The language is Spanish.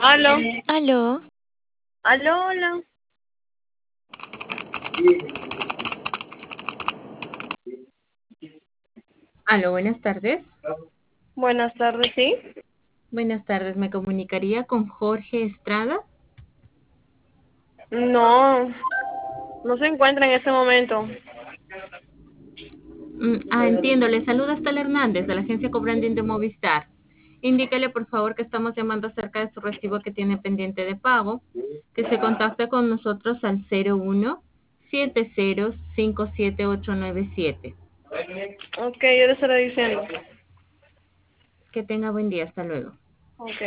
Aló, Aló, aló, hola. Aló, buenas tardes. Buenas tardes, ¿sí? Buenas tardes, me comunicaría con Jorge Estrada. No, no se encuentra en este momento. Entiendo, le saluda Estela Hernández de la agencia Cobranding de Movistar. Indíquele por favor que estamos llamando acerca de su recibo que tiene pendiente de pago, que se contacte con nosotros al 01-7057-897. Ok, yo le estaré diciendo. Que tenga buen día, hasta luego. Ok.